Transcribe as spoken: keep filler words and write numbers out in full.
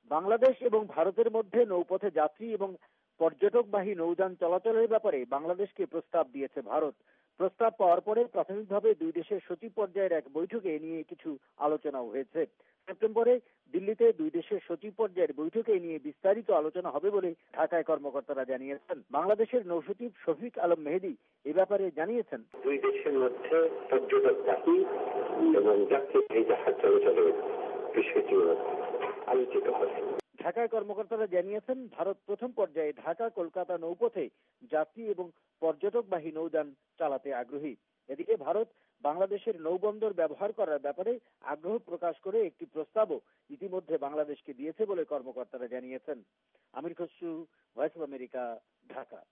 বাংলাদেশ এবং ভারতের মধ্যে নৌপথে যাত্রী এবং পর্যটকবাহী নৌযান চলাচলের ব্যাপারে বাংলাদেশকে প্রস্তাব দিয়েছে ভারত। প্রস্তাব পাওয়ার পরে প্রাথমিকভাবে দুই দেশের সচিব পর্যায়ের এক বৈঠকে এ নিয়ে কিছু আলোচনাও হয়েছে। সেপ্টেম্বরে দিল্লিতে দুই দেশের সচিব পর্যায়ের বৈঠকে এ নিয়ে বিস্তারিত আলোচনা হবে বলে ঢাকায় কর্মকর্তারা জানিয়েছেন। বাংলাদেশের নৌসচিব শফিক আলম মেহেদী এ ব্যাপারে জানিয়েছেন, দুই দেশের মধ্যে পর্যটকবাহী এবং যাত্রীবাহী জাহাজ চলাচলের বিষয়টি আলোচিত হবে। ঢাকায় কর্মকর্তারা জানিয়েছেন, ভারত প্রথম পর্যায়ে ঢাকা কলকাতা নৌপথে যাত্রী এবং পর্যটকবাহী নৌযান চালাতে আগ্রহী। এদিকে ভারত বাংলাদেশের নৌবন্দর ব্যবহার করার ব্যাপারে আগ্রহ প্রকাশ করে একটি প্রস্তাবও ইতিমধ্যে বাংলাদেশকে দিয়েছে বলে কর্মকর্তারা জানিয়েছেন। Amir Khasru, voice of America, Dhaka.